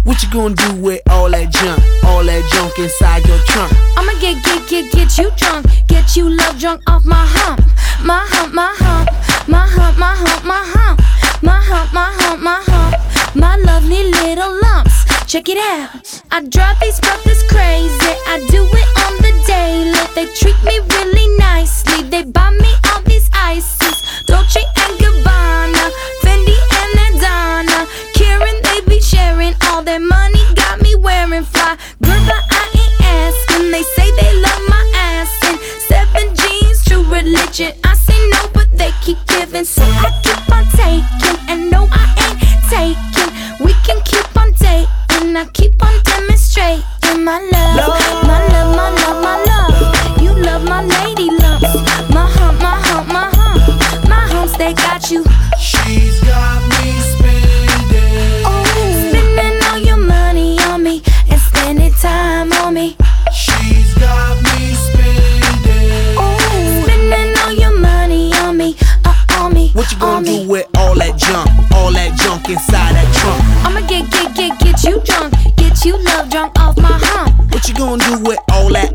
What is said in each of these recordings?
What you gonna do with all that junk inside your trunk? I'ma get you drunk, get you love drunk off my hump, my hump, my hump, my hump, my hump, my hump, my hump, my hump, my hump, my lovely little lumps. Check it out. I drive these brothers crazy. I do it on the daily. They treat me really nicely. They buy me all these ices, Dolce and Gabbana, Fendi and Adana, Karen. They be sharing all their money. Got me wearing fly, girl, but I ain't asking. They say they love my ass and 7 jeans, true religion. I say no, but they keep giving, so I keep on taking. And no, I ain't taking. We can keep on dating. I keep on demonstrating my love, my love, my love, my love. You love my lady lumps, my hump, my hump, my hump, my humps. They got you. She's got me spending. Oh, spending all your money on me and spending time on me. She's got me spending. Oh, spending all your money on me, on me. What you gonna do with all that junk inside that trunk? I'ma get you drunk, get you love drunk off my hump. What you gonna do with all that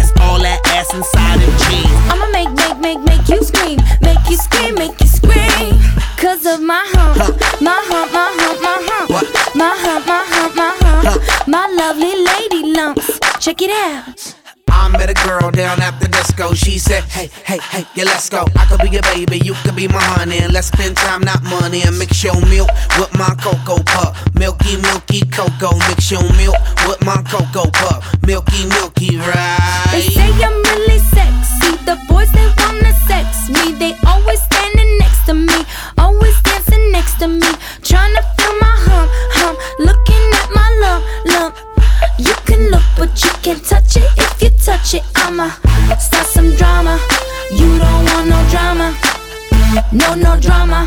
ass inside them jeans? I'ma make you scream, make you scream, make you scream. Cause of my hump, my hump, my hump, my hump, what? My hump, my hump, my hump, my lovely lady lumps. Check it out. I met a girl down at the disco. She said, hey, yeah, let's go. I could be your baby, you could be my honey, and let's spend time, not money. And mix your milk with my cocoa puff. Milky, milky cocoa. Mix your milk with my cocoa puff. Milky, milky, right? They say I'm really sexy. The boys, they wanna sex me. They always standing next to me, always dancing next to me, trying to feel my hump, looking at my lump. You can look, but you can't touch it. If you touch it, I'ma start some drama. You don't want no drama, no drama,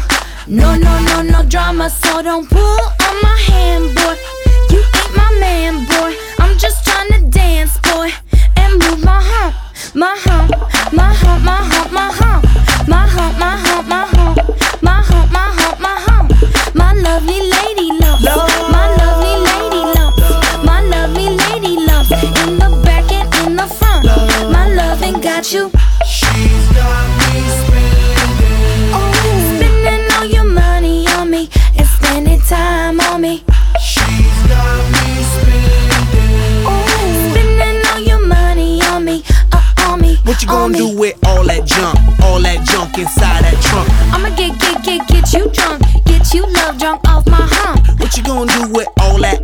no drama. So don't pull on my hand, boy. You ain't my man, boy. I'm just trying to dance, boy, and move my hump, my hump, my hump, my hump, my hump, my hump, my hump, my hump, my hump, my hump, my hump, my lovely lady lumps, my lovely lady lumps, my lovely lady lumps, in the back and in the front. My loving got you. She's got me spending. Oh, spending all your money on me and spending time on me. She's got me spending. Oh, spending all your money on me, on me. What you gonna do with all that junk inside that trunk? I'ma get you drunk, get you love drunk off my hump. What you gonna do with all that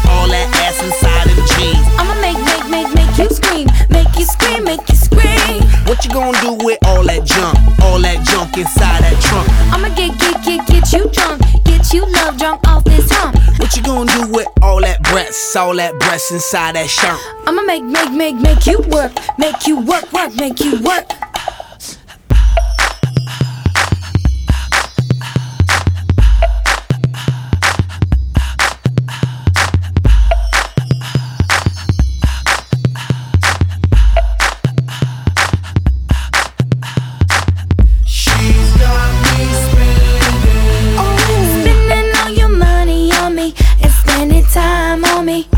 ass inside them jeans? I'ma make you scream, make you scream, make you scream. What you gonna do with all that junk inside that trunk? I'ma get you drunk, get you love drunk off this hump. What you gonna do with all that breasts inside that shirt? I'ma make you work, make you work, make you work. Time on me.